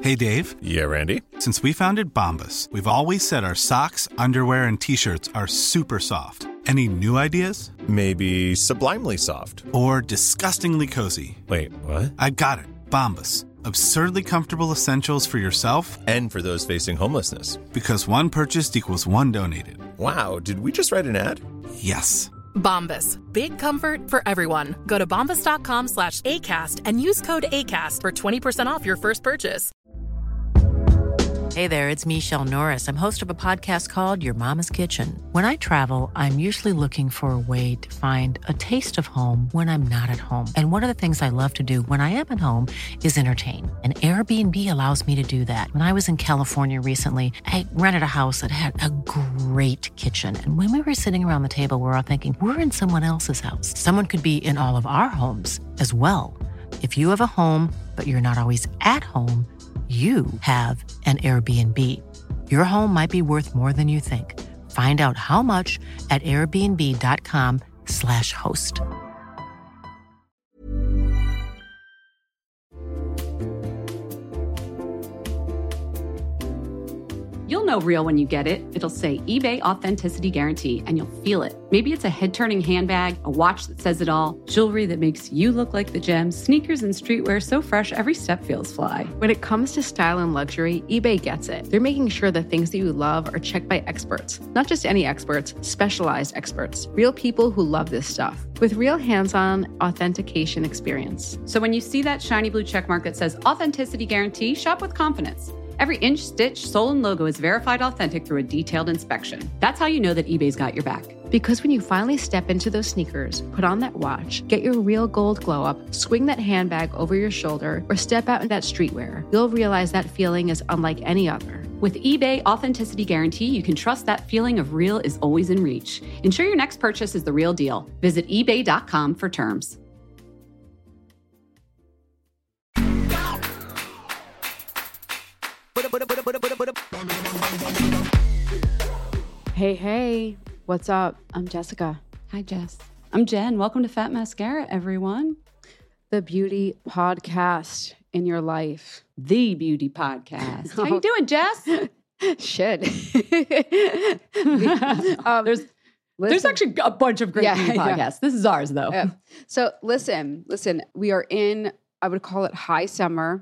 Hey, Dave. Yeah, Randy. Since we founded Bombas, we've always said our socks, underwear, and T-shirts are super soft. Any new ideas? Maybe sublimely soft. Or disgustingly cozy. Wait, what? I got it. Bombas. Absurdly comfortable essentials for yourself and for those facing homelessness. Because one purchased equals one donated. Wow, did we just write an ad? Yes. Bombas. Big comfort for everyone. Go to bombas.com/ACAST and use code ACAST for 20% off your first purchase. Hey there, it's Michelle Norris. I'm host of a podcast called Your Mama's Kitchen. When I travel, I'm usually looking for a way to find a taste of home when I'm not at home. And one of the things I love to do when I am at home is entertain. And Airbnb allows me to do that. When I was in California recently, I rented a house that had a great kitchen. And when we were sitting around the table, we're all thinking, we're in someone else's house. Someone could be in all of our homes as well. If you have a home, but you're not always at home, you have an Airbnb. Your home might be worth more than you think. Find out how much at airbnb.com/host. You'll know real when you get it. It'll say eBay Authenticity Guarantee, and you'll feel it. Maybe it's a head-turning handbag, a watch that says it all, jewelry that makes you look like the gems, sneakers and streetwear so fresh every step feels fly. When it comes to style and luxury, eBay gets it. They're making sure the things that you love are checked by experts. Not just any experts, specialized experts. Real people who love this stuff. With real hands-on authentication experience. So when you see that shiny blue checkmark that says Authenticity Guarantee, shop with confidence. Every inch, stitch, sole, and logo is verified authentic through a detailed inspection. That's how you know that eBay's got your back. Because when you finally step into those sneakers, put on that watch, get your real gold glow up, swing that handbag over your shoulder, or step out in that streetwear, you'll realize that feeling is unlike any other. With eBay Authenticity Guarantee, you can trust that feeling of real is always in reach. Ensure your next purchase is the real deal. Visit ebay.com for terms. Hey, what's up? I'm Jessica. Hi, Jess. I'm Jen. Welcome to Fat Mascara, everyone. The beauty podcast in your life. The beauty podcast. How you doing, Jess? Shit. There's actually a bunch of great beauty podcasts. Yeah. This is ours, though. Yeah. So listen, we are in, I would call it high summer.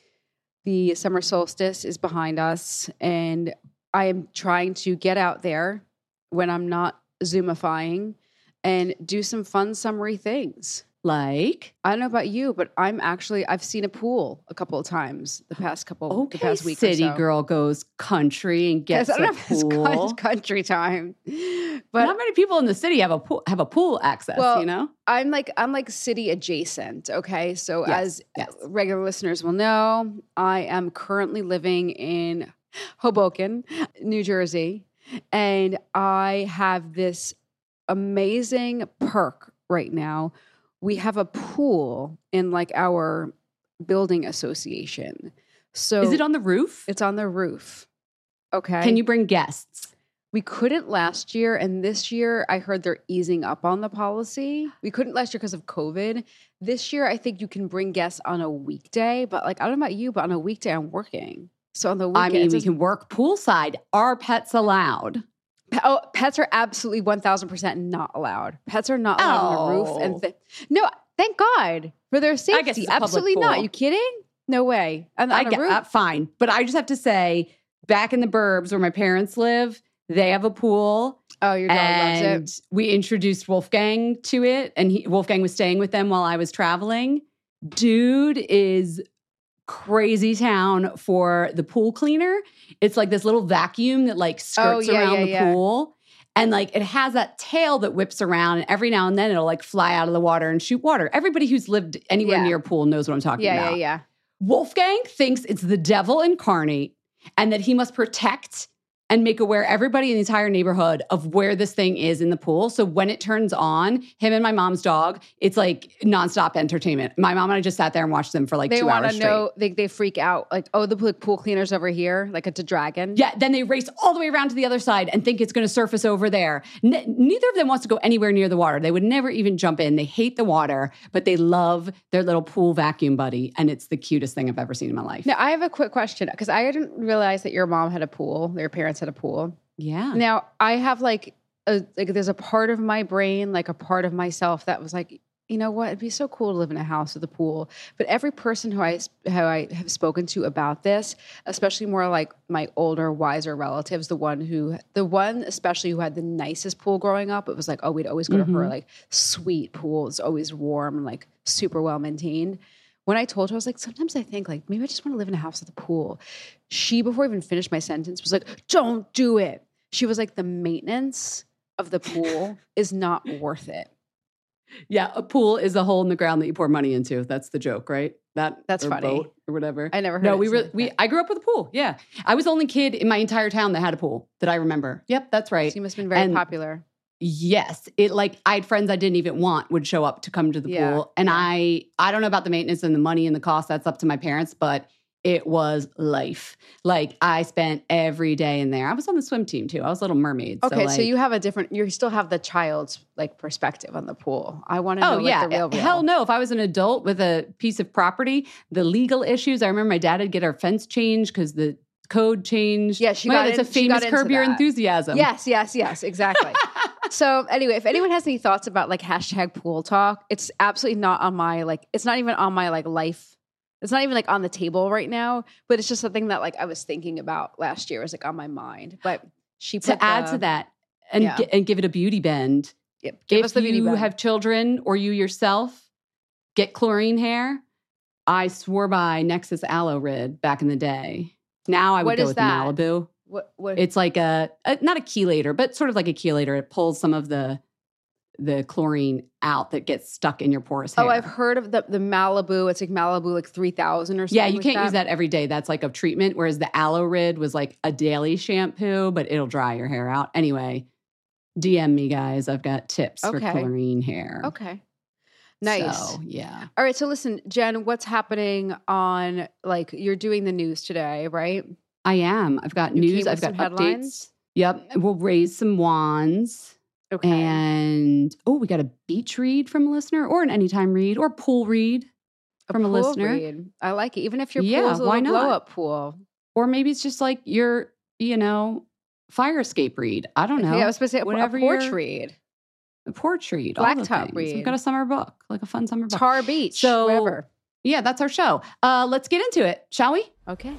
The summer solstice is behind us, and I am trying to get out there when I'm not Zoomifying and do some fun summery things. Like? I don't know about you, but I've seen a pool a couple of times the past week city or so. girl goes country and gets I don't a know if it's pool. country time. But not many people in the city have a pool access, well, you know? I'm like city adjacent, okay? So Yes. regular listeners will know, I am currently living in Hoboken, New Jersey, and I have this amazing perk right now. We have a pool in like our building association. So Is it on the roof? It's on the roof. Okay. Can you bring guests? We couldn't last year, and this year I heard they're easing up on the policy. We couldn't last year because of COVID. This year I think you can bring guests on a weekday, but like I don't know about you, but on a weekday I'm working. So on the weekend, I mean, we can work poolside. Are pets allowed? Oh, pets are absolutely 1,000% not allowed. Pets are not allowed on the roof. No, thank God for their safety. I guess it's a public absolutely not. pool. You kidding? No way. On I the get roof? fine. But I just have to say, back in the burbs where my parents live, they have a pool. Oh, your dog loves And it. we introduced Wolfgang to it. And Wolfgang was staying with them while I was traveling. Dude is crazy town for the pool cleaner. It's like this little vacuum that like skirts around the pool. And like it has that tail that whips around, and every now and then it'll like fly out of the water and shoot water. Everybody who's lived anywhere near a pool knows what I'm talking about. Yeah. Wolfgang thinks it's the devil incarnate and that he must protect and make aware everybody in the entire neighborhood of where this thing is in the pool. So when it turns on, him and my mom's dog, it's like nonstop entertainment. My mom and I just sat there and watched them for like 2 hours straight. They want to know, they freak out. Like, oh, the pool cleaner's over here, like it's a dragon. Yeah, then they race all the way around to the other side and think it's going to surface over there. Neither of them wants to go anywhere near the water. They would never even jump in. They hate the water, but they love their little pool vacuum buddy. And it's the cutest thing I've ever seen in my life. Now, I have a quick question because I didn't realize that your mom had a pool. Your parents had a pool. Yeah. Now, I have there's a part of my brain, like a part of myself that was like, you know what? It'd be so cool to live in a house with a pool. But every person who I have spoken to about this, especially more like my older, wiser relatives, the one especially who had the nicest pool growing up, it was like, oh, we'd always go to her like sweet pool. It's always warm and like super well maintained. When I told her, I was like, sometimes I think like maybe I just want to live in a house with a pool. She, before I even finished my sentence, was like, don't do it. She was like, the maintenance of the pool is not worth it. Yeah, a pool is a hole in the ground that you pour money into. That's the joke, right? That's funny. Boat or whatever. I never heard I grew up with a pool. Yeah. I was the only kid in my entire town that had a pool that I remember. Yep, that's right. So you must have been very popular. Yes. I had friends I didn't even want would show up to come to the pool. And I don't know about the maintenance and the money and the cost. That's up to my parents, but it was life. Like I spent every day in there. I was on the swim team too. I was Little Mermaid. Okay, so you have you still have the child's like perspective on the pool. I want to know the real. Hell no. If I was an adult with a piece of property, the legal issues, I remember my dad had get our fence changed because the code changed. Yeah, it's a famous Curb Your Enthusiasm. Yes, exactly. So anyway, if anyone has any thoughts about like #pool talk, it's absolutely not on my it's not even on my life. It's not even like on the table right now, but it's just something that like I was thinking about last year. It was like on my mind. But she put add to that and give it a beauty bend. Yep, give us the beauty bend. If you have children or you yourself get chlorine hair, I swore by Nexxus Aloe Rid back in the day. Now I would go with Malibu. What? It's like not a chelator, but sort of like a chelator. It pulls some of the chlorine out that gets stuck in your porous hair. Oh, I've heard of the Malibu. It's like Malibu 3000 or something. Yeah, you can't use that every day. That's like a treatment, whereas the Aloe Rid was like a daily shampoo, but it'll dry your hair out. Anyway, DM me, guys. I've got tips for chlorine hair. Okay. Nice. So, yeah. All right, so listen, Jen, what's happening on, you're doing the news today, right? I am. I've got news. I've got headlines. Updates. Yep. We'll raise some wands. Okay. And, we got a beach read from a listener or an anytime read or pool read from a listener. Read. I like it. Even if your pool is a little blow-up pool. Or maybe it's just like your, fire escape read. I don't know. Yeah, I was supposed to say whatever a porch read. A porch read. Blacktop read. We've got a summer book, like a fun summer book. Tar Beach, wherever. Yeah, that's our show. Let's get into it, shall we? Okay.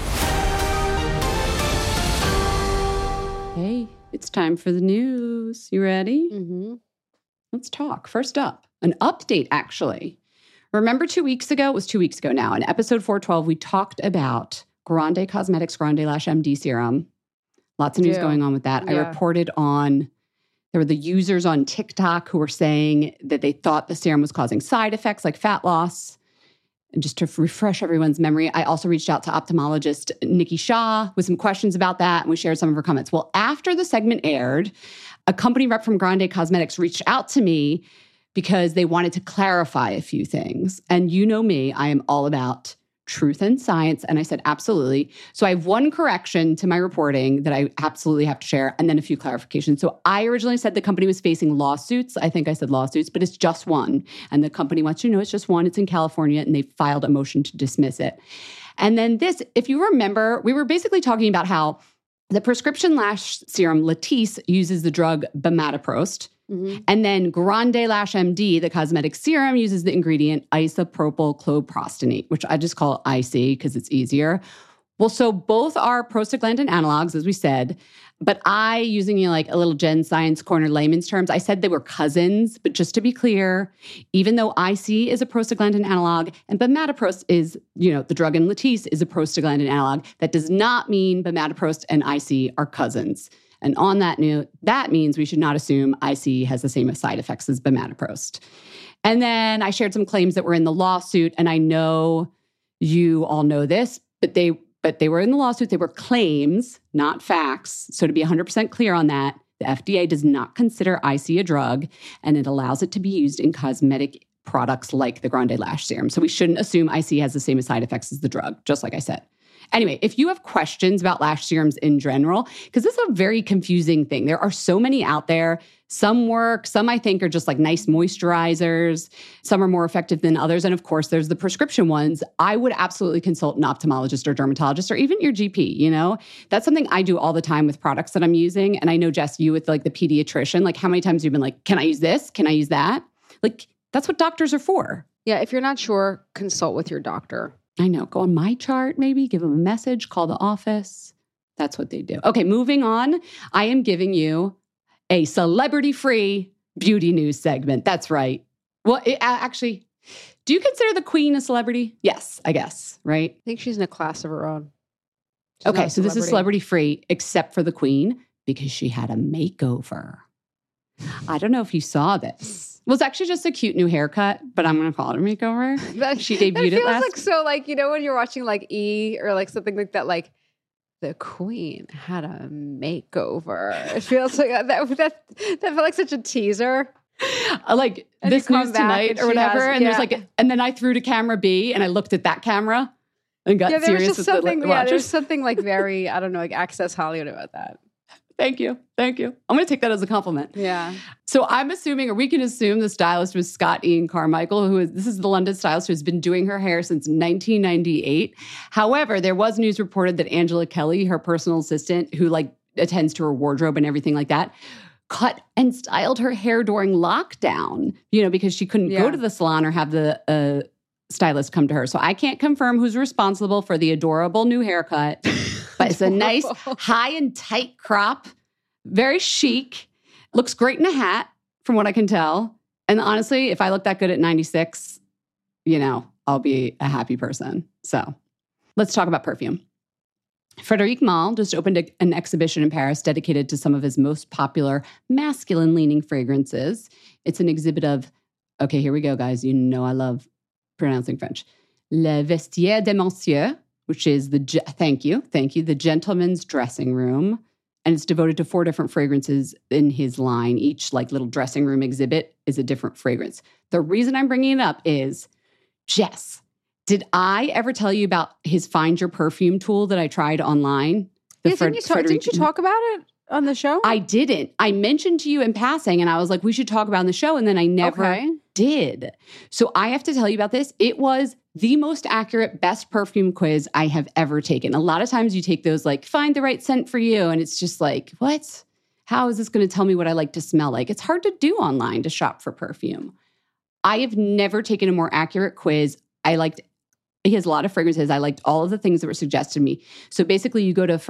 Hey, it's time for the news. You ready? Mm-hmm. Let's talk. First up, an update, actually. Remember 2 weeks ago? It was 2 weeks ago now. In episode 412, we talked about Grande Cosmetics Grande Lash MD Serum. Lots of news going on with that. Yeah. I reported on, there were the users on TikTok who were saying that they thought the serum was causing side effects like fat loss. And just to refresh everyone's memory, I also reached out to ophthalmologist Nikki Shaw with some questions about that, and we shared some of her comments. Well, after the segment aired, a company rep from Grande Cosmetics reached out to me because they wanted to clarify a few things. And you know me, I am all about truth and science. And I said, absolutely. So I have one correction to my reporting that I absolutely have to share, and then a few clarifications. So I originally said the company was facing lawsuits. I think I said lawsuits, but it's just one. And the company wants you to know it's just one. It's in California, and they filed a motion to dismiss it. And then this, if you remember, we were basically talking about how the prescription lash serum Latisse uses the drug bimatoprost. Mm-hmm. And then Grande Lash MD, the cosmetic serum, uses the ingredient isopropyl chlorprostonate, which I just call IC because it's easier. Well, so both are prostaglandin analogs, as we said, but I, using like a little Gen Science Corner layman's terms, I said they were cousins. But just to be clear, even though IC is a prostaglandin analog and bimatoprost is, the drug in Latisse is a prostaglandin analog, that does not mean bimatoprost and IC are cousins. And on that note, that means we should not assume IC has the same side effects as bimatoprost. And then I shared some claims that were in the lawsuit, and I know you all know this, but they but they were in the lawsuit. They were claims, not facts. So to be 100% clear on that, the FDA does not consider IC a drug, and it allows it to be used in cosmetic products like the Grande Lash Serum. So we shouldn't assume IC has the same side effects as the drug, just like I said. Anyway, if you have questions about lash serums in general, because this is a very confusing thing. There are so many out there. Some work, some I think are just like nice moisturizers. Some are more effective than others. And of course, there's the prescription ones. I would absolutely consult an ophthalmologist or dermatologist or even your GP, you know? That's something I do all the time with products that I'm using. And I know, Jess, you with like the pediatrician, like how many times you've been like, can I use this? Can I use that? Like, that's what doctors are for. Yeah, if you're not sure, consult with your doctor. I know. Go on My Chart, maybe give them a message, call the office. That's what they do. Okay, moving on. I am giving you a celebrity-free beauty news segment. That's right. Well, actually, do you consider the Queen a celebrity? Yes, I guess, right? I think she's in a class of her own. Okay, so this is celebrity-free except for the Queen because she had a makeover. I don't know if you saw this. Well, it's actually just a cute new haircut, but I'm going to call it a makeover. She debuted it last. Like so, like, you know, when you're watching like E! Or like something like that, like the Queen had a makeover. It feels like that felt like such a teaser. Like and this news tonight or whatever, and there's like, and then I threw to camera B and I looked at that camera and got serious. There was just with something. the Yeah, there's something like very, I don't know, like Access Hollywood about that. Thank you. I'm going to take that as a compliment. Yeah. So I'm assuming, or we can assume, the stylist was Scott Ian Carmichael, this is the London stylist who's been doing her hair since 1998. However, there was news reported that Angela Kelly, her personal assistant, who like attends to her wardrobe and everything like that, cut and styled her hair during lockdown, you know, because she couldn't go to the salon or have the stylist come to her. So I can't confirm who's responsible for the adorable new haircut. But it's a nice high and tight crop, very chic, looks great in a hat from what I can tell. And honestly, if I look that good at 96, you know, I'll be a happy person. So let's talk about perfume. Frédéric Malle just opened an exhibition in Paris dedicated to some of his most popular masculine-leaning fragrances. It's an exhibit of, okay, here we go, guys. You know I love pronouncing French. Le Vestiaire des Messieurs, which is the gentleman's dressing room. And it's devoted to 4 different fragrances in his line. Each like little dressing room exhibit is a different fragrance. The reason I'm bringing it up is, Jess, did I ever tell you about his Find Your Perfume tool that I tried online? Didn't you talk about it on the show? I didn't. I mentioned to you in passing and I was like, we should talk about it on the show. And then I never did. So I have to tell you about this. It was the most accurate best perfume quiz I have ever taken. A lot of times you take those like, find the right scent for you. And it's just like, what? How is this going to tell me what I like to smell like? It's hard to do online to shop for perfume. I have never taken a more accurate quiz. He has a lot of fragrances. I liked all of the things that were suggested to me. So basically you go to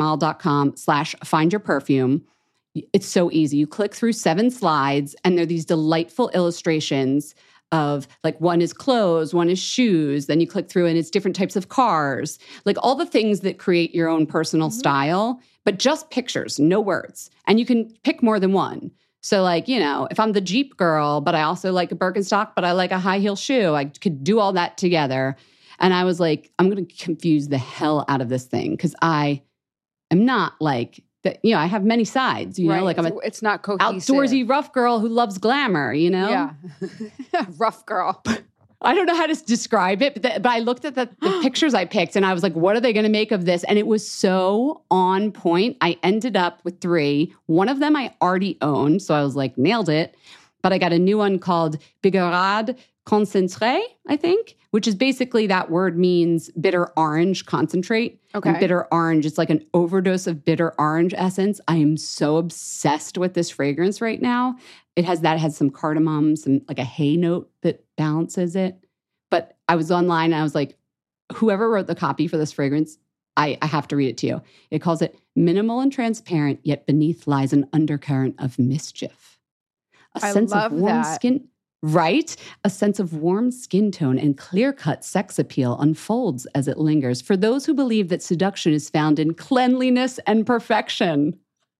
frederickmalle.com/findyourperfume. It's so easy. You click through 7 slides and there are these delightful illustrations of like one is clothes, one is shoes. Then you click through and it's different types of cars, like all the things that create your own personal style, but just pictures, no words. And you can pick more than one. So like, you know, if I'm the Jeep girl, but I also like a Birkenstock, but I like a high heel shoe, I could do all that together. And I was like, I'm going to confuse the hell out of this thing because I am not like, you know, I have many sides, you know, like it's not cohesive. Outdoorsy rough girl who loves glamour, you know? Yeah. Rough girl. I don't know how to describe it, but I looked at the pictures I picked and I was like, what are they going to make of this? And it was so on point. I ended up with 3. One of them I already owned. So I was like, nailed it. But I got a new one called Bigarade Concentré, I think, which is basically that word means bitter orange concentrate. Okay. And bitter orange, it's like an overdose of bitter orange essence. I am so obsessed with this fragrance right now. It has some cardamom, some like a hay note that balances it. But I was online and I was like, whoever wrote the copy for this fragrance, I have to read it to you. It calls it minimal and transparent, yet beneath lies an undercurrent of mischief. A sense of warm skin. Right? A sense of warm skin tone and clear-cut sex appeal unfolds as it lingers for those who believe that seduction is found in cleanliness and perfection.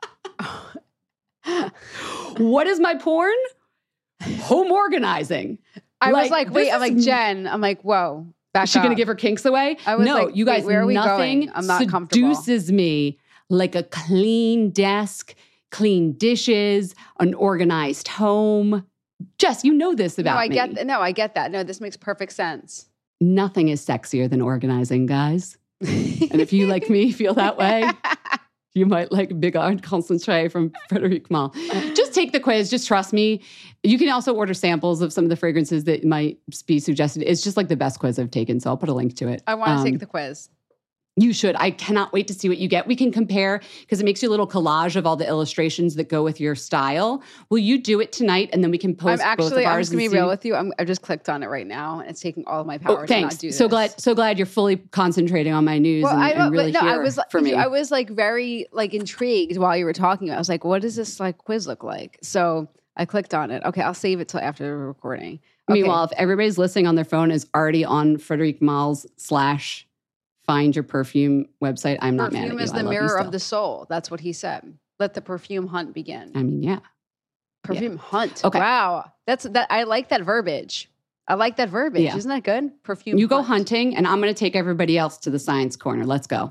What is my porn? Home organizing. I was like, wait, I'm like, Jen, I'm like, whoa. Back Is she going to up. give her kinks away? I was no, like, you guys, wait, where are we nothing going? I'm not comfortable. seduces me like a clean desk, clean dishes, an organized home. Jess, you know this about me. I get that. No, this makes perfect sense. Nothing is sexier than organizing, guys. And if you, like me, feel that way, you might like Big Art Concentré from Frédéric Malle. Just take the quiz. Just trust me. You can also order samples of some of the fragrances that might be suggested. It's just like the best quiz I've taken, so I'll put a link to it. I want to take the quiz. You should. I cannot wait to see what you get. We can compare because it makes you a little collage of all the illustrations that go with your style. Will you do it tonight? And then we can post both of ours. I'm just going to be real with you. I just clicked on it right now and it's taking all of my power to not do this. So glad you're fully concentrating on my news and really for me. I was like very like intrigued while you were talking. I was like, what does this like quiz look like? So I clicked on it. Okay, I'll save it till after the recording. Okay. Meanwhile, if everybody's listening on their phone is already on Frédéric Malle's / Find Your Perfume website, I'm not mad at you. Perfume is the mirror of the soul. That's what he said. Let the perfume hunt begin. I mean, yeah. Perfume hunt. Okay. Wow. I like that verbiage. Yeah. Isn't that good? Perfume You hunt. go hunting, and I'm going to take everybody else to the science corner. Let's go.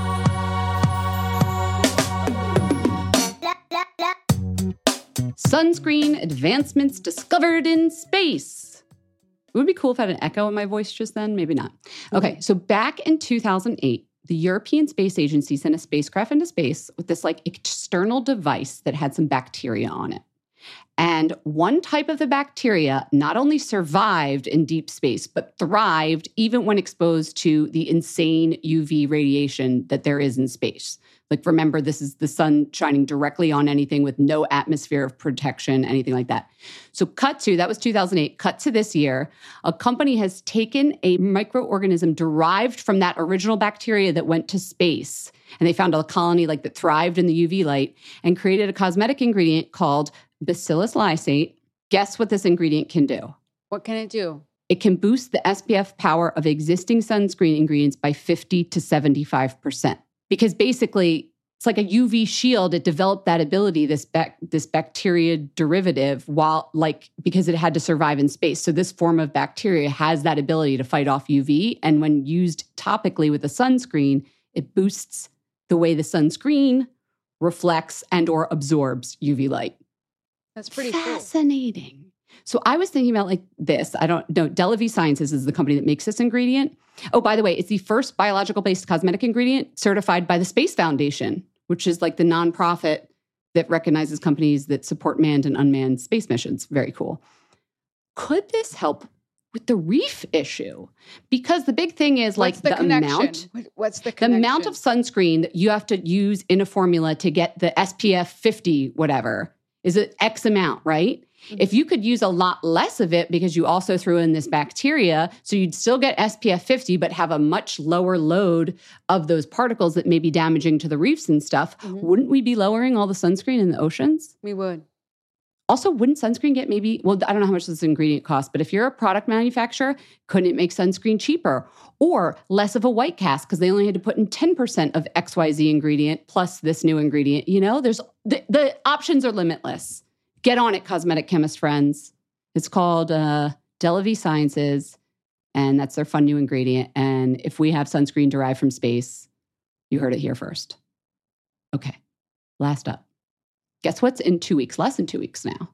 Sunscreen advancements discovered in space. It would be cool if I had an echo in my voice just then. Maybe not. Okay, so back in 2008, the European Space Agency sent a spacecraft into space with this like external device that had some bacteria on it. And one type of the bacteria not only survived in deep space, but thrived even when exposed to the insane UV radiation that there is in space. Like, remember, this is the sun shining directly on anything with no atmosphere of protection, anything like that. So that was 2008, cut to this year, a company has taken a microorganism derived from that original bacteria that went to space, and they found a colony like that thrived in the UV light and created a cosmetic ingredient called Bacillus lysate. Guess what this ingredient can do? What can it do? It can boost the SPF power of existing sunscreen ingredients by 50 to 75%. Because basically, it's like a UV shield. It developed that ability, this bacteria derivative, because it had to survive in space. So this form of bacteria has that ability to fight off UV. And when used topically with a sunscreen, it boosts the way the sunscreen reflects and or absorbs UV light. That's pretty cool. Fascinating. So I was thinking about like this. I don't know. DelaVie Sciences is the company that makes this ingredient. Oh, by the way, it's the first biological-based cosmetic ingredient certified by the Space Foundation, which is like the nonprofit that recognizes companies that support manned and unmanned space missions. Very cool. Could this help with the reef issue? Because the big thing is like the amount. What's the The connection? amount of sunscreen that you have to use in a formula to get the SPF 50 whatever is an X amount, right? If you could use a lot less of it because you also threw in this bacteria, so you'd still get SPF 50, but have a much lower load of those particles that may be damaging to the reefs and stuff, wouldn't we be lowering all the sunscreen in the oceans? We would. Also, wouldn't sunscreen get I don't know how much this ingredient costs, but if you're a product manufacturer, couldn't it make sunscreen cheaper or less of a white cast because they only had to put in 10% of XYZ ingredient plus this new ingredient? You know, there's the options are limitless. Get on it, cosmetic chemist friends. It's called DelaVie Sciences, and that's their fun new ingredient. And if we have sunscreen derived from space, you heard it here first. Okay, last up. Guess what's in 2 weeks? Less than 2 weeks now.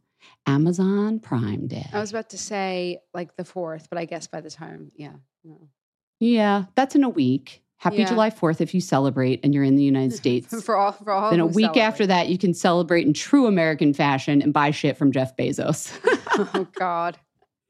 Amazon Prime Day. I was about to say like the 4th, but I guess by the time, yeah. No. Yeah, that's in a week. Happy July 4th if you celebrate and you're in the United States. for all Then a who week celebrate. after that, you can celebrate in true American fashion and buy shit from Jeff Bezos. Oh, God.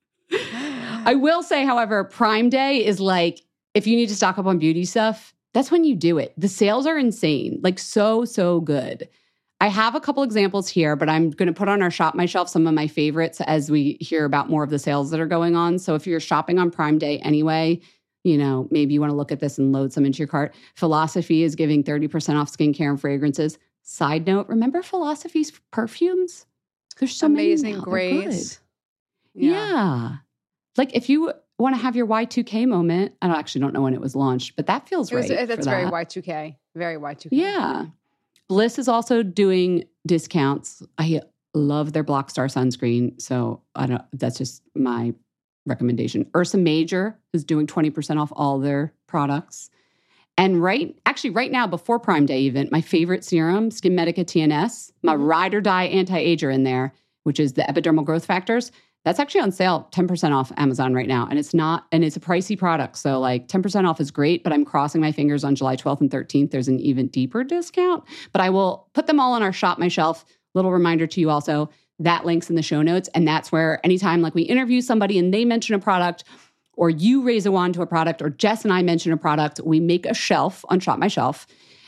I will say, however, Prime Day is like, if you need to stock up on beauty stuff, that's when you do it. The sales are insane, like so good. I have a couple examples here, but I'm going to put on our Shop My Shelf some of my favorites as we hear about more of the sales that are going on. So if you're shopping on Prime Day anyway, you know, maybe you want to look at this and load some into your cart. Philosophy is giving 30% off skincare and fragrances. Side note, remember Philosophy's perfumes? There's so Amazing many now. Grace. Yeah. Like if you want to have your Y2K moment, I actually don't know when it was launched, but that feels right. That's for very that. Y2K. Very Y2K. Yeah. Bliss is also doing discounts. I love their Blockstar sunscreen. So that's just my recommendation. Ursa Major is doing 20% off all their products. And right now, before Prime Day even, my favorite serum, SkinMedica TNS, my ride or die anti-ager in there, which is the epidermal growth factors, that's actually on sale, 10% off Amazon right now. And it's a pricey product. So like 10% off is great, but I'm crossing my fingers on July 12th and 13th. There's an even deeper discount, but I will put them all on our Shop My Shelf. Little reminder to you also, that link's in the show notes. And that's where anytime like we interview somebody and they mention a product, or you raise a wand to a product, or Jess and I mention a product, we make a shelf on Shop My Shelf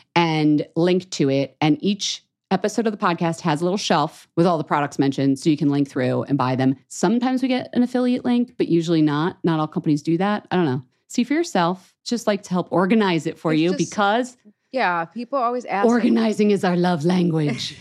and link to it. And each episode of the podcast has a little shelf with all the products mentioned, so you can link through and buy them. Sometimes we get an affiliate link, but usually not. Not all companies do that. I don't know. See for yourself. Just like to help organize it for you because people always ask. Organizing is our love language.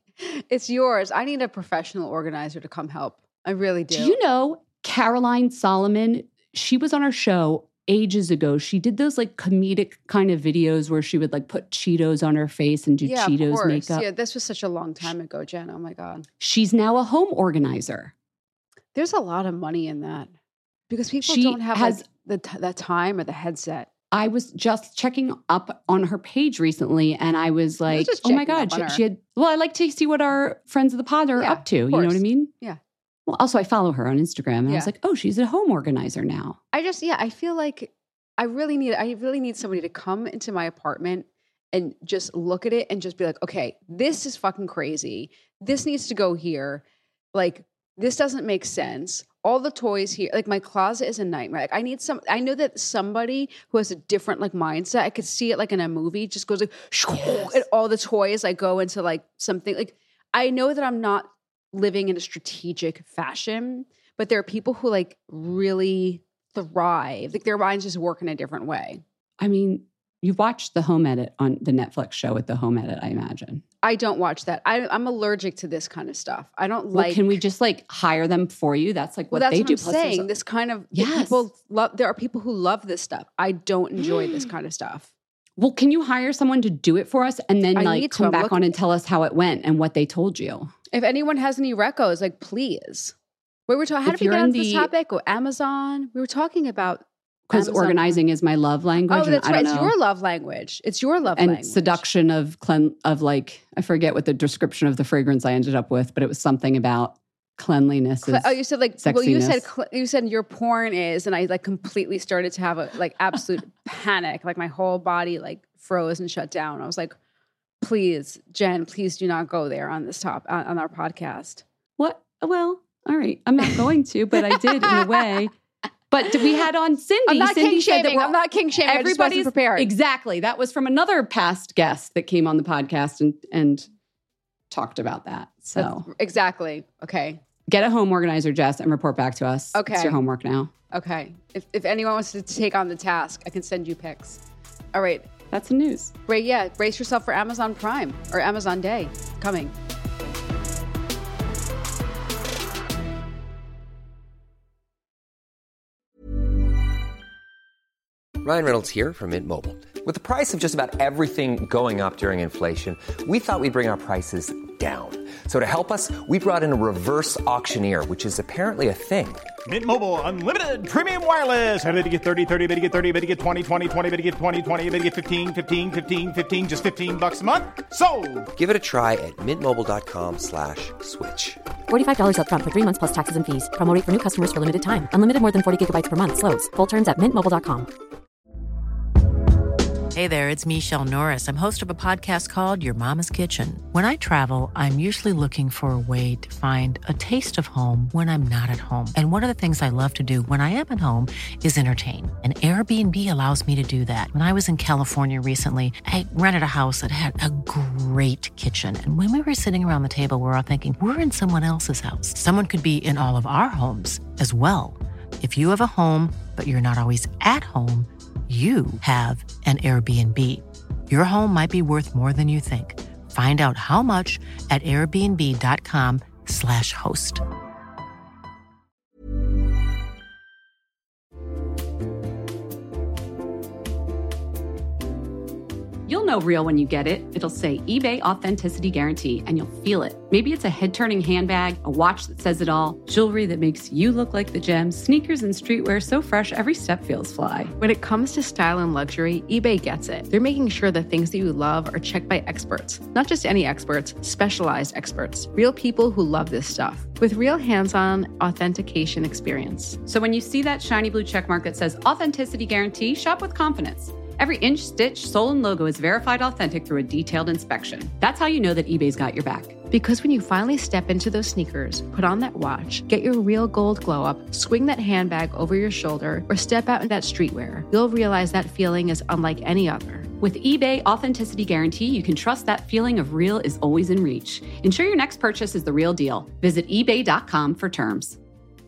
It's yours. I need a professional organizer to come help. I really do. Do you know Caroline Solomon? She was on our show ages ago. She did those like comedic kind of videos where she would like put Cheetos on her face and do Cheetos makeup. Yeah, this was such a long time ago, Jen. Oh my God. She's now a home organizer. There's a lot of money in that because people don't have the time or the headset. I was just checking up on her page recently and I was like, oh my God, she had, I like to see what our friends of the pod are up to. You know what I mean? Yeah. Well, also I follow her on Instagram and I was like, oh, she's a home organizer now. I feel like I really need somebody to come into my apartment and just look at it and just be like, okay, this is fucking crazy. This needs to go here. Like, this doesn't make sense. All the toys here, like my closet is a nightmare. Like I know that somebody who has a different like mindset, I could see it like in a movie, just goes like, and all the toys like go into like something. Like, I know that I'm not living in a strategic fashion, but there are people who like really thrive. Like their minds just work in a different way. I mean, you watched The Home Edit on the Netflix show with The Home Edit, I imagine. I don't watch that. I'm allergic to this kind of stuff. I don't like. Can we just like hire them for you? That's like what they do. That's what I'm saying. This kind of people love. There are people who love this stuff. I don't enjoy this kind of stuff. Well, can you hire someone to do it for us and then like come back on and tell us how it went and what they told you? If anyone has any recos, like please. We were talking. How did we get onto this topic? Or Amazon? We were talking about. Because organizing is my love language. Oh, that's right. It's your love language. It's your love language. And seduction of like, I forget what the description of the fragrance I ended up with, but it was something about cleanliness. You said like, sexiness. well, you said your porn is, and I like completely started to have a like absolute panic. Like my whole body like froze and shut down. I was like, please, Jen, please do not go there on this on our podcast. What? Well, all right. I'm not going to, but I did in a way. But we had on Cindy. I'm not Cindy king said shaming. I'm not king shaming. Everybody's prepared. Exactly. That was from another past guest that came on the podcast and talked about that. So exactly. Okay. Get a home organizer, Jess, and report back to us. Okay. It's your homework now. Okay. If anyone wants to take on the task, I can send you pics. All right. That's the news. Right. Yeah. Brace yourself for Amazon Prime or Amazon Day coming. Ryan Reynolds here from Mint Mobile. With the price of just about everything going up during inflation, we thought we'd bring our prices down. So to help us, we brought in a reverse auctioneer, which is apparently a thing. Mint Mobile Unlimited Premium Wireless. How to get 30, 30, bit to get 30, bit to get 20, 20, 20, bit to get 20, 20, bit to get 15, 15, 15, 15, just $15 a month? Sold! Give it a try at mintmobile.com/switch. $45 up front for 3 months plus taxes and fees. Promo rate for new customers for limited time. Unlimited more than 40 gigabytes per month. Slows full terms at mintmobile.com. Hey there, it's Michelle Norris. I'm host of a podcast called Your Mama's Kitchen. When I travel, I'm usually looking for a way to find a taste of home when I'm not at home. And one of the things I love to do when I am at home is entertain. And Airbnb allows me to do that. When I was in California recently, I rented a house that had a great kitchen. And when we were sitting around the table, we're all thinking, we're in someone else's house. Someone could be in all of our homes as well. If you have a home, but you're not always at home, you have an Airbnb. Your home might be worth more than you think. Find out how much at airbnb.com/host. You'll know real when you get it. It'll say eBay Authenticity Guarantee, and you'll feel it. Maybe it's a head-turning handbag, a watch that says it all, jewelry that makes you look like the gem, sneakers and streetwear so fresh every step feels fly. When it comes to style and luxury, eBay gets it. They're making sure the things that you love are checked by experts. Not just any experts, specialized experts. Real people who love this stuff. With real hands-on authentication experience. So when you see that shiny blue checkmark that says Authenticity Guarantee, shop with confidence. Every inch, stitch, sole, and logo is verified authentic through a detailed inspection. That's how you know that eBay's got your back. Because when you finally step into those sneakers, put on that watch, get your real gold glow up, swing that handbag over your shoulder, or step out in that streetwear, you'll realize that feeling is unlike any other. With eBay Authenticity Guarantee, you can trust that feeling of real is always in reach. Ensure your next purchase is the real deal. Visit ebay.com for terms.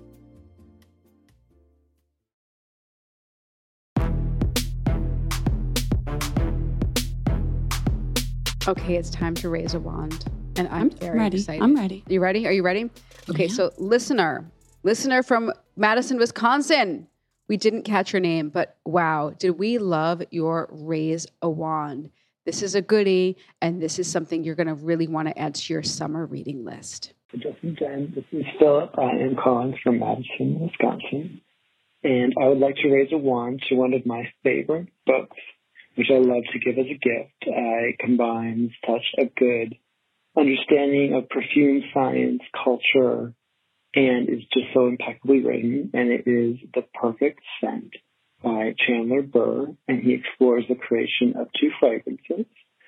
Okay, it's time to raise a wand. And I'm very ready. excited. I'm ready. You ready? Are you ready? Okay, so listener from Madison, Wisconsin. We didn't catch your name, but wow, did we love your raise a wand. This is a goodie, and this is something you're going to really want to add to your summer reading list. Justin Jen, this is Philip. I am calling from Madison, Wisconsin, and I would like to raise a wand to one of my favorite books, which I love to give as a gift. It combines such a good understanding of perfume science, culture, and is just so impeccably written. And it is The Perfect Scent by Chandler Burr, and he explores the creation of two fragrances.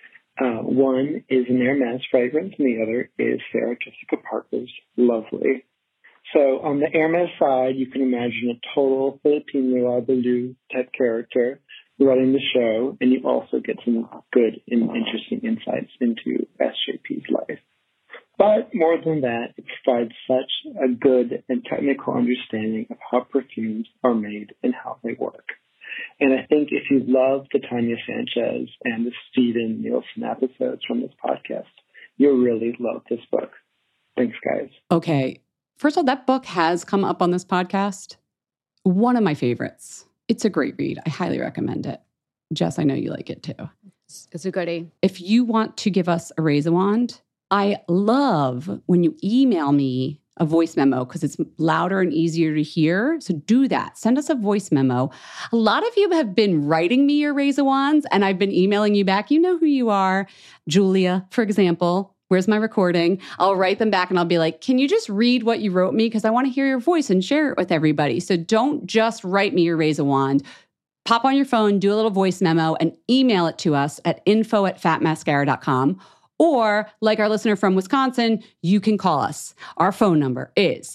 One is an Hermès fragrance, and the other is Sarah Jessica Parker's Lovely. So on the Hermès side, you can imagine a total Philippine Noir Baloo type character running the show, and you also get some good and interesting insights into SJP's life. But more than that, it provides such a good and technical understanding of how perfumes are made and how they work. And I think if you love the Tanya Sanchez and the Steven Nielsen episodes from this podcast, you'll really love this book. Thanks, guys. Okay. First of all, that book has come up on this podcast. One of my favorites. It's a great read. I highly recommend it. Jess, I know you like it too. It's a goodie. If you want to give us a raise a wand, I love when you email me a voice memo because it's louder and easier to hear. So do that. Send us a voice memo. A lot of you have been writing me your raise a wands, and I've been emailing you back. You know who you are. Julia, for example. Where's my recording? I'll write them back and I'll be like, can you just read what you wrote me? Because I want to hear your voice and share it with everybody. So don't just write me your raise a wand. Pop on your phone, do a little voice memo, and email it to us at info@fatmascara.com. Or like our listener from Wisconsin, you can call us. Our phone number is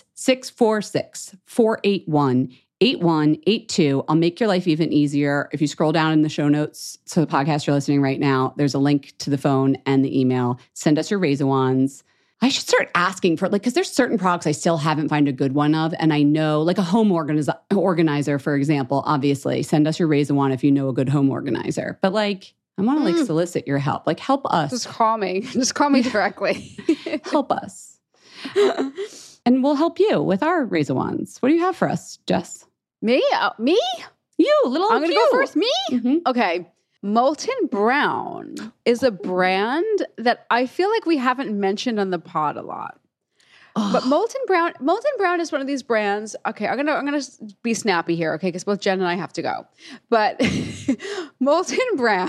646-481-8182. I'll make your life even easier. If you scroll down in the show notes to the podcast you're listening right now, there's a link to the phone and the email. Send us your raise a wands. I should start asking for, because there's certain products I still haven't found a good one of. And I know, like a home organizer, for example, obviously, send us your raise a wand if you know a good home organizer. But I want to solicit your help. Help us. Just call me. Just call me directly. Help us. And we'll help you with our raise a wands. What do you have for us, Jess? Me? Me? You, little I'm going to go first. Me? Mm-hmm. Okay. Molton Brown is a brand that I feel like we haven't mentioned on the pod a lot. Oh. But Molton Brown is one of these brands. Okay, I'm gonna be snappy here, okay, because both Jen and I have to go. But Molton Brown,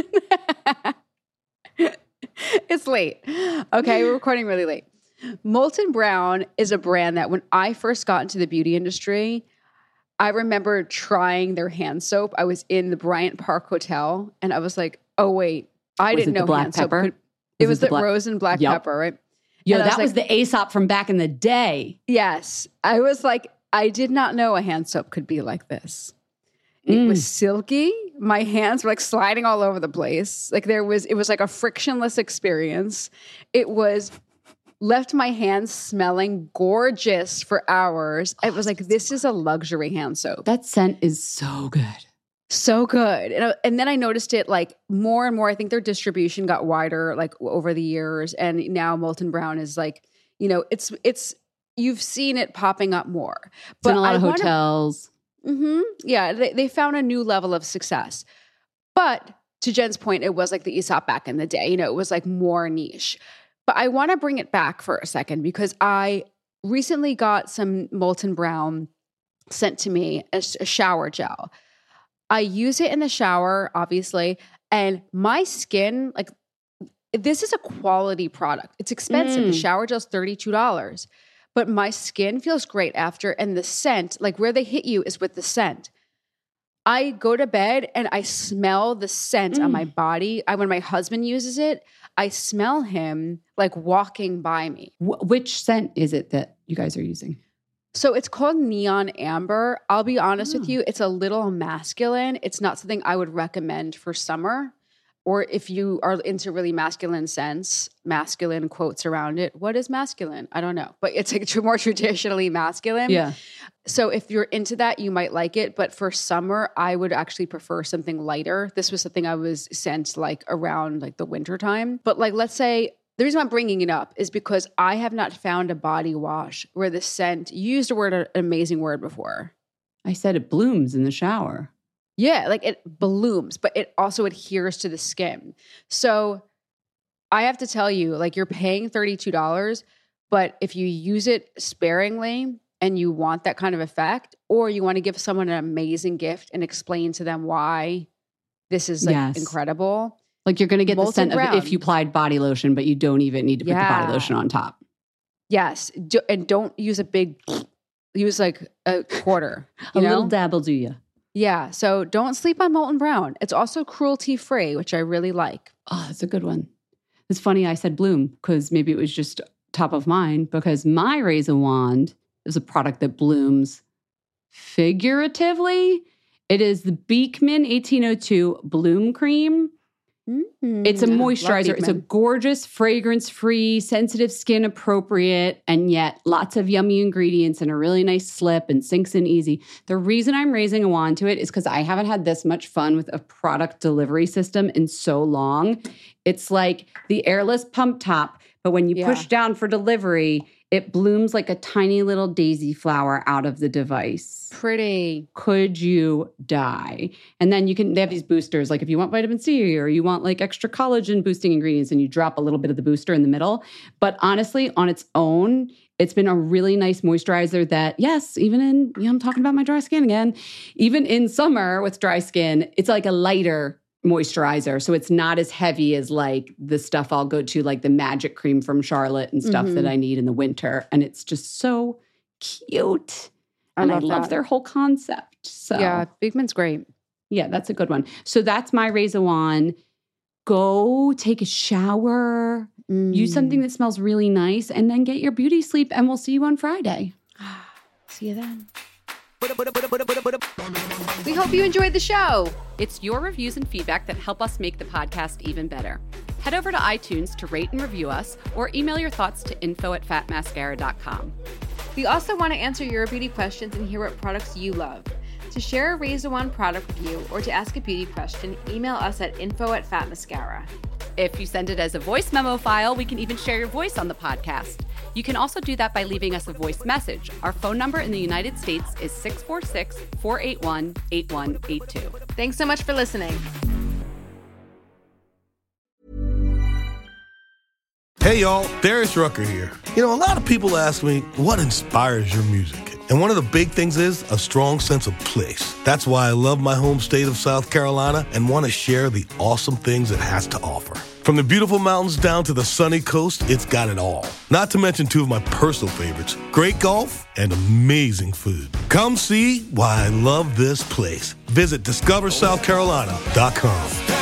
it's late. Okay, we're recording really late. Molton Brown is a brand that when I first got into the beauty industry, I remember trying their hand soap. I was in the Bryant Park Hotel, and I was like, "Oh wait, I didn't know hand soap could." It was the rose and black pepper, right? Yo, that was the Aesop from back in the day. Yes. I was like, I did not know a hand soap could be like this. It was silky. My hands were sliding all over the place. It was like a frictionless experience. It was left my hands smelling gorgeous for hours. It was like, this is a luxury hand soap. That scent is so good. So good. And then I noticed it more and more. I think their distribution got wider over the years. And now Molton Brown is it's you've seen it popping up more. But in a lot of hotels. Yeah, they found a new level of success. But to Jen's point, it was like the Aesop back in the day. You know, it was like more niche. But I want to bring it back for a second because I recently got some Molton Brown sent to me as a shower gel. I use it in the shower, obviously, and my skin, like, this is a quality product. It's expensive. The shower gel's $32, but my skin feels great after, and the scent, like where they hit you is with the scent. I go to bed and I smell the scent on my body. When my husband uses it, I smell him like walking by me. Which scent is it that you guys are using? So it's called Neon Amber. I'll be honest with you, it's a little masculine. It's not something I would recommend for summer. Or if you are into really masculine scents, masculine quotes around it. What is masculine? I don't know. But it's like more traditionally masculine. Yeah. So if you're into that, you might like it. But for summer, I would actually prefer something lighter. This was something I was sent like around like the winter time. But like, let's say, the reason I'm bringing it up is because I have not found a body wash where the scent, you used an amazing word before. I said it blooms in the shower. Yeah, like it blooms, but it also adheres to the skin. So I have to tell you, like you're paying $32, but if you use it sparingly and you want that kind of effect, or you want to give someone an amazing gift and explain to them why this is like incredible. Like you're going to get Molton the scent Brown. of if you applied body lotion, but you don't even need to put the body lotion on top. Yes. And don't use a big, use like a quarter. A little dab will do you. Yeah. So don't sleep on Molton Brown. It's also cruelty-free, which I really like. Oh, that's a good one. It's funny I said bloom because maybe it was just top of mind because my Razor Wand is a product that blooms figuratively. It is the Beekman 1802 Bloom Cream. It's a moisturizer. It's a gorgeous, fragrance-free, sensitive skin appropriate, and yet lots of yummy ingredients and a really nice slip and sinks in easy. The reason I'm raising a wand to it is because I haven't had this much fun with a product delivery system in so long. It's like the airless pump top, but when you push down for delivery, it blooms like a tiny little daisy flower out of the device. Pretty. Could you die? And then they have these boosters, like if you want vitamin C or you want like extra collagen boosting ingredients and you drop a little bit of the booster in the middle. But honestly, on its own, it's been a really nice moisturizer that, yes, even in, I'm talking about my dry skin again, even in summer with dry skin, it's like a lighter moisturizer. So it's not as heavy as like the stuff I'll go to, like the Magic Cream from Charlotte and stuff that I need in the winter. And it's just so cute. I love their whole concept. So yeah, Beekman's great. Yeah, that's a good one. So that's my Razor Wand. Go take a shower, use something that smells really nice, and then get your beauty sleep. And we'll see you on Friday. See you then. We hope you enjoyed the show. It's your reviews and feedback that help us make the podcast even better. Head over to iTunes to rate and review us or email your thoughts to info@fatmascara.com. We also want to answer your beauty questions and hear what products you love. To share a Razor Wand product review or to ask a beauty question, email us at info@fatmascara. If you send it as a voice memo file, we can even share your voice on the podcast. You can also do that by leaving us a voice message. Our phone number in the United States is 646-481-8182. Thanks so much for listening. Hey, y'all, Darius Rucker here. You know, a lot of people ask me, what inspires your music? And one of the big things is a strong sense of place. That's why I love my home state of South Carolina and want to share the awesome things it has to offer. From the beautiful mountains down to the sunny coast, it's got it all. Not to mention two of my personal favorites, great golf and amazing food. Come see why I love this place. Visit discoversouthcarolina.com.